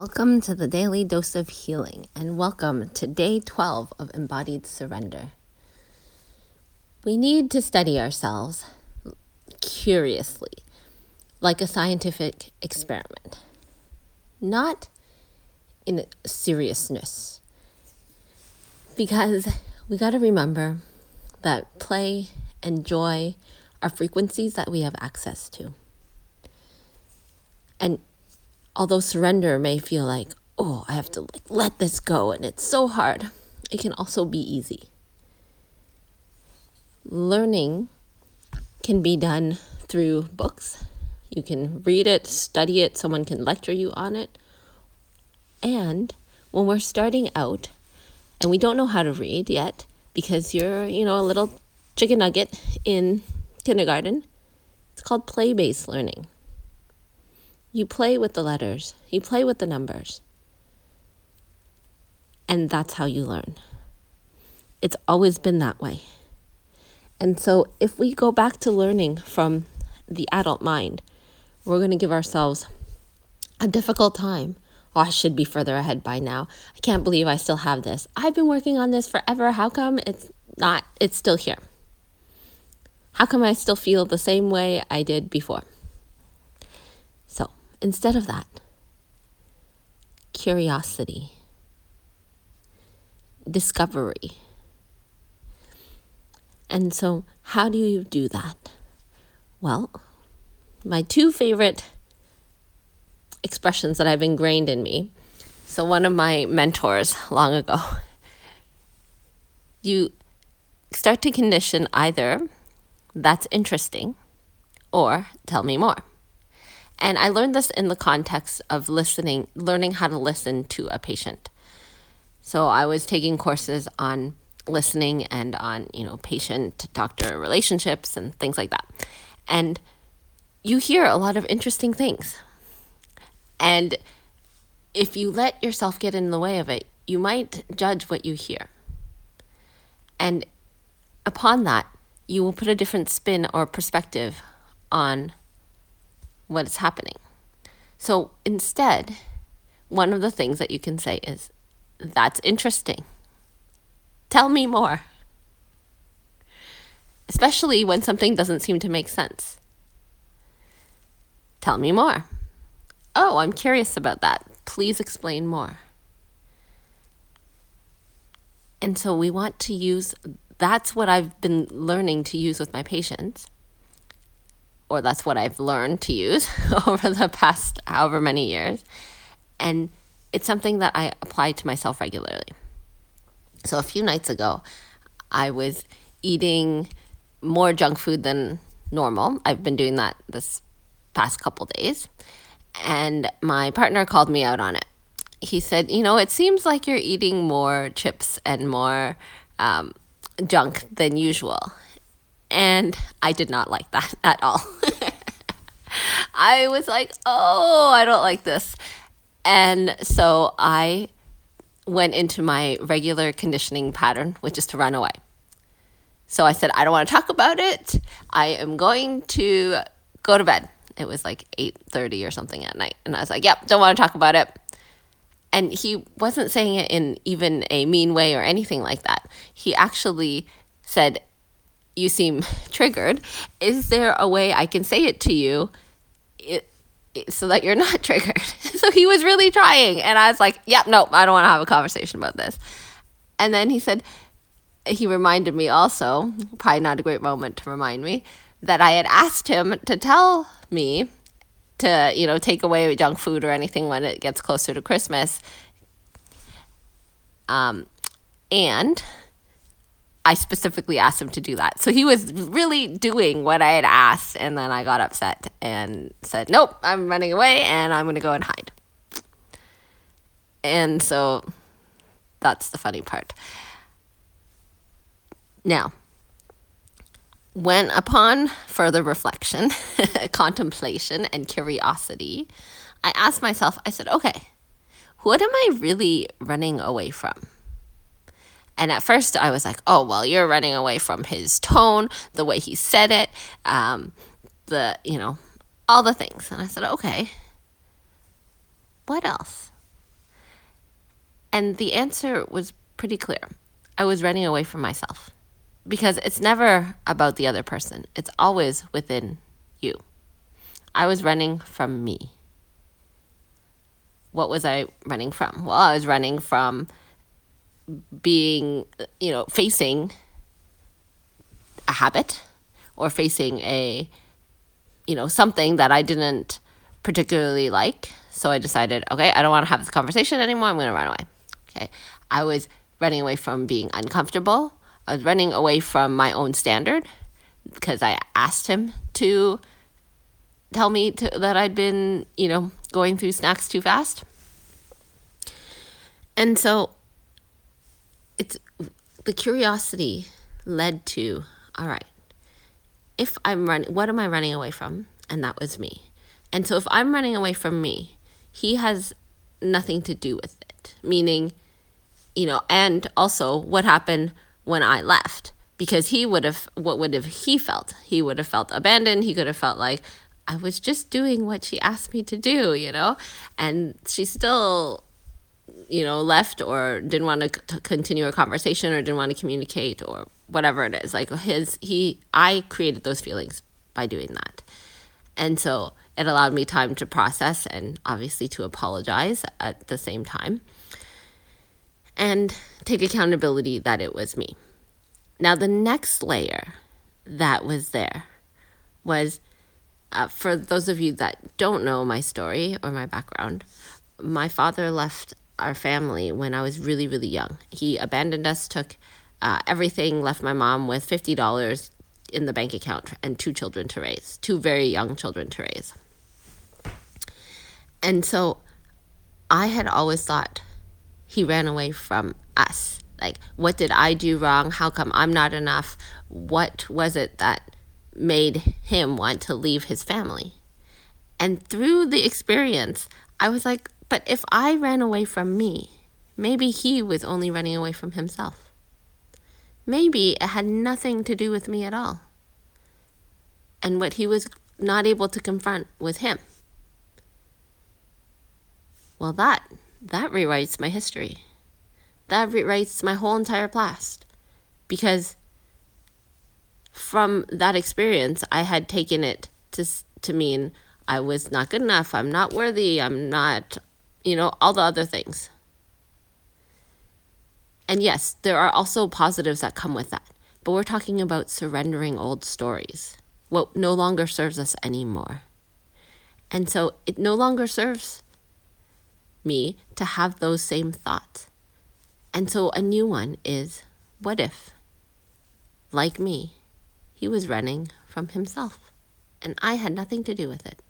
Welcome to the Daily Dose of Healing, and welcome to day 12 of Embodied Surrender. We need to study ourselves curiously, like a scientific experiment, not in seriousness, because we got to remember that play and joy are frequencies that we have access to. And although surrender may feel like, oh, I have to let this go, and it's so hard, it can also be easy. Learning can be done through books. You can read it, study it, someone can lecture you on it. And when we're starting out and we don't know how to read yet because you're, a little chicken nugget in kindergarten, it's called play-based learning. You play with the letters, you play with the numbers, and that's how you learn. It's always been that way. And so if we go back to learning from the adult mind, we're going to give ourselves a difficult time. Oh, I should be further ahead by now. I can't believe I still have this. I've been working on this forever. How come it's still here? How come I still feel the same way I did before? So instead of that, curiosity, discovery. And so how do you do that? Well, my two favorite expressions that I've ingrained in me. So one of my mentors long ago, you start to condition either that's interesting or tell me more. And I learned this in the context of learning how to listen to a patient. So I was taking courses on listening and on, patient-doctor relationships and things like that. And you hear a lot of interesting things. And if you let yourself get in the way of it, you might judge what you hear. And upon that, you will put a different spin or perspective on what is happening. So instead, one of the things that you can say is, that's interesting. Tell me more. Especially when something doesn't seem to make sense. Tell me more. Oh, I'm curious about that. Please explain more. And so we want to use, that's what I've been learning to use with my patients, or that's what I've learned to use over the past however many years. And it's something that I apply to myself regularly. So a few nights ago, I was eating more junk food than normal. I've been doing that this past couple days. And my partner called me out on it. He said, it seems like you're eating more chips and more junk than usual. And I did not like that at all. I was like, oh, I don't like this. And so I went into my regular conditioning pattern, which is to run away. So I said, I don't want to talk about it. I am going to go to bed. It was like 8:30 or something at night. And I was like, yep, don't want to talk about it. And he wasn't saying it in even a mean way or anything like that. He actually said, you seem triggered. Is there a way I can say it to you so that you're not triggered? So he was really trying. And I was like, yep, no, I don't want to have a conversation about this. And then he reminded me also, probably not a great moment to remind me, that I had asked him to tell me to, take away junk food or anything when it gets closer to Christmas. And I specifically asked him to do that. So he was really doing what I had asked. And then I got upset and said, nope, I'm running away and I'm going to go and hide. And so that's the funny part. Now, when upon further reflection, contemplation, and curiosity, I asked myself, I said, okay, what am I really running away from? And at first I was like, oh, well, you're running away from his tone, the way he said it, all the things. And I said, okay, what else? And the answer was pretty clear. I was running away from myself because it's never about the other person. It's always within you. I was running from me. What was I running from? Well, I was running from being, facing a habit or facing something that I didn't particularly like. So I decided, okay, I don't want to have this conversation anymore. I'm going to run away. Okay. I was running away from being uncomfortable. I was running away from my own standard because I asked him to tell me that I'd been, going through snacks too fast. And so it's the curiosity led to, all right, if I'm running, what am I running away from? And that was me. And so if I'm running away from me, he has nothing to do with it. Meaning, and also what happened when I left, because what would have he felt? He would have felt abandoned. He could have felt like I was just doing what she asked me to do, and she still, left or didn't want to continue a conversation or didn't want to communicate or whatever it is. Like I created those feelings by doing that. And so it allowed me time to process and obviously to apologize at the same time and take accountability that it was me. Now, the next layer that was there was, for those of you that don't know my story or my background, my father left our family when I was really, really young. He abandoned us, took everything, left my mom with $50 in the bank account and two children to raise, two very young children to raise. And so I had always thought he ran away from us. Like, what did I do wrong? How come I'm not enough? What was it that made him want to leave his family? And through the experience, I was like, but if I ran away from me, maybe he was only running away from himself. Maybe it had nothing to do with me at all. And what he was not able to confront was him. Well, that rewrites my history. That rewrites my whole entire past. Because from that experience, I had taken it to mean I was not good enough, I'm not worthy, I'm not, all the other things. And yes, there are also positives that come with that. But we're talking about surrendering old stories, what no longer serves us anymore. And so it no longer serves me to have those same thoughts. And so a new one is, what if, like me, he was running from himself and I had nothing to do with it?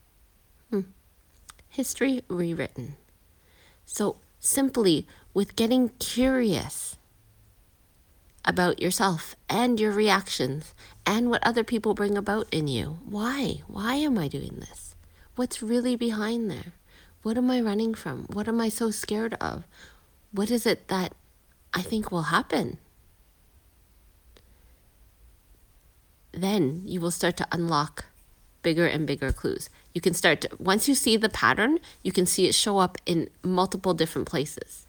History rewritten. So simply with getting curious about yourself and your reactions and what other people bring about in you. Why? Why am I doing this? What's really behind there? What am I running from? What am I so scared of? What is it that I think will happen? Then you will start to unlock bigger and bigger clues. You can start to, once you see the pattern, you can see it show up in multiple different places.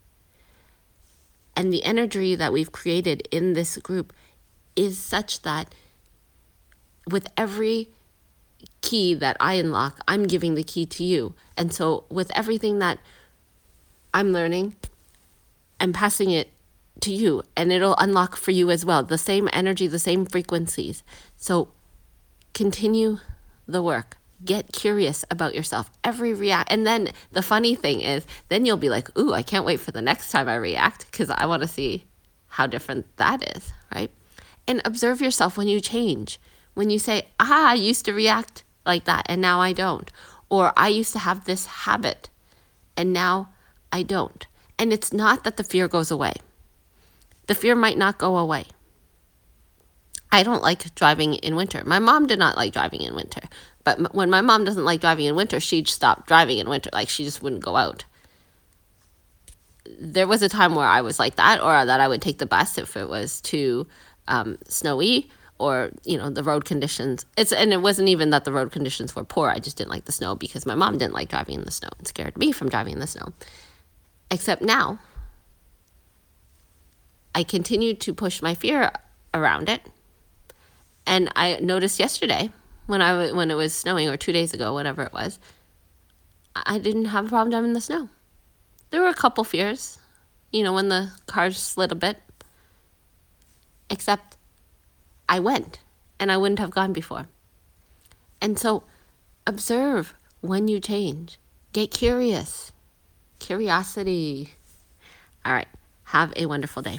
And the energy that we've created in this group is such that with every key that I unlock, I'm giving the key to you. And so with everything that I'm learning, I'm passing it to you, and it'll unlock for you as well. The same energy, the same frequencies. So continue the work. Get curious about yourself. And then the funny thing is, then you'll be like, ooh, I can't wait for the next time I react because I want to see how different that is, right? And observe yourself when you change. When you say, I used to react like that and now I don't. Or I used to have this habit and now I don't. And it's not that the fear goes away. The fear might not go away. I don't like driving in winter. My mom did not like driving in winter. But when my mom doesn't like driving in winter, she'd stop driving in winter. Like, she just wouldn't go out. There was a time where I was like that, or that I would take the bus if it was too snowy, or, the road conditions. And it wasn't even that the road conditions were poor. I just didn't like the snow because my mom didn't like driving in the snow and scared me from driving in the snow. Except now, I continue to push my fear around it. And I noticed yesterday when it was snowing, or 2 days ago, whatever it was, I didn't have a problem driving in the snow. There were a couple fears, when the cars slid a bit. Except I went, and I wouldn't have gone before. And so observe when you change. Get curious. Curiosity. All right. Have a wonderful day.